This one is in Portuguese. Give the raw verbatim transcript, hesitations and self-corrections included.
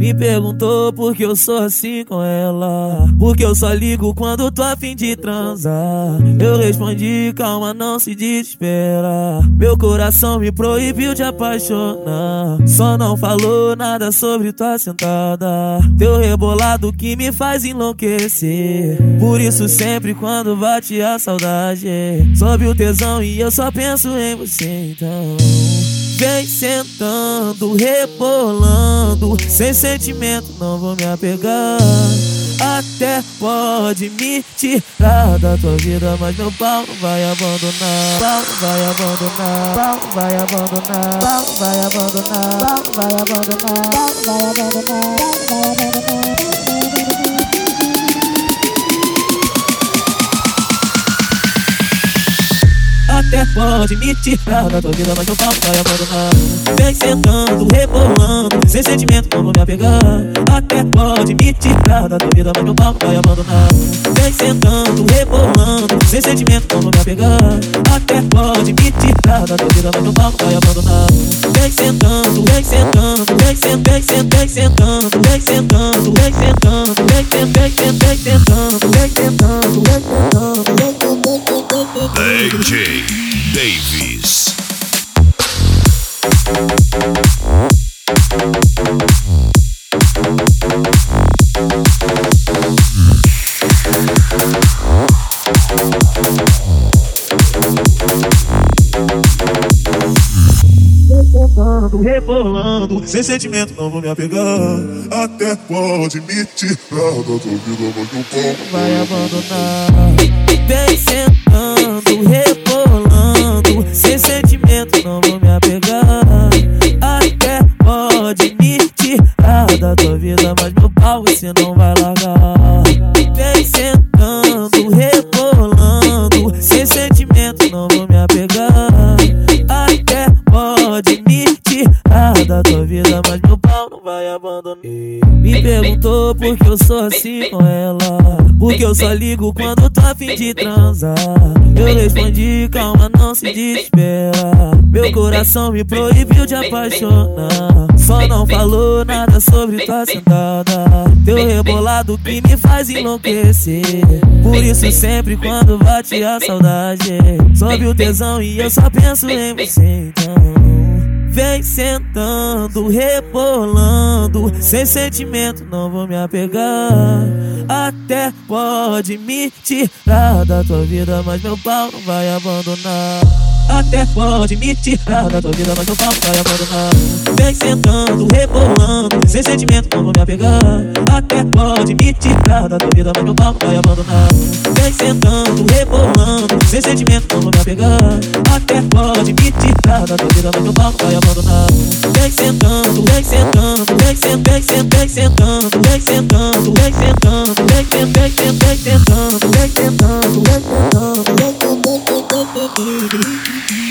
Me perguntou por que eu sou assim com ela, porque eu só ligo quando tô a fim de transar. Eu respondi, calma, não se desespera. Meu coração me proibiu de apaixonar. Só não falou nada sobre tua sentada, teu rebolado que me faz enlouquecer. Por isso sempre quando bate a saudade, sobe o tesão e eu só penso em você. Então vem sentando, rebolando, sem sentimento não vou me apegar. Até pode me tirar da tua vida, mas meu pau não vai abandonar. Pau não vai abandonar, pau não vai abandonar, pau não vai abandonar, pau não vai abandonar, pau não vai abandonar, pau não vai abandonar. Até pode me tirar da tua vida, mas meu pau não vai abandonar. Vem sentando, rebolando, sem sentimento não vou me apegar. Até pode me tirar da tua vida, mas meu pau não vai abandonar. Vem sentando, rebolando, sem sentimento não vou me apegar. Até pode me tirar da tua vida, mas meu pau não vai abandonar. Vem sentando, vem sentando, vem sentando, vem sentando, vem sentando, vem sentando, vem sentando, vem sentando, vem sentando, vem sentando, vem sentando, vem sentando. D J Davis. Rebolando, rebolando, sem sentimento não vou me apegar. Até pode me tirar da tua vida, mas meu pau não vai abandonar. Vem sentando, rebolando, sem sentimento não vou me apegar. Até pode me tirar da tua vida, mas meu pau você não vai largar. Vem sentando, rebolando, sem sentimento não vou me apegar. Até pode me tirar da tua vida, mas meu pau não vai abandonar. Me perguntou por que eu sou assim com ela, porque eu só ligo quando tô a fim de transar. Eu respondi, calma, não se desespera. Meu coração me proibiu de apaixonar. Só não falou nada sobre tua sentada, teu rebolado que me faz enlouquecer. Por isso sempre quando bate a saudade, sobe o tesão e eu só penso em você. Então vem sentando, rebolando, sem sentimento não vou me apegar. Até pode me tirar da tua vida, mas meu pau não vai abandonar. Até pode me tirar da tua vida, mas meu pau não vai abandonar. Vem sentando, rebolando, sem sentimento não vou me apegar. Até pode me tirar da tua vida, mas meu pau não vai abandonar. Vem sentando, rebolando, sem sentimento não vou me apegar. Até pode me tirar da tua vida, mas meu pau não vai abandonar. Vem sentando, vem sentando, vem sentando, vem sentando, vem sentando, vem sentando, vem sentando, vem sentando, vem sentando, vem sentando, vem sentando, vem sentando, vem sentando.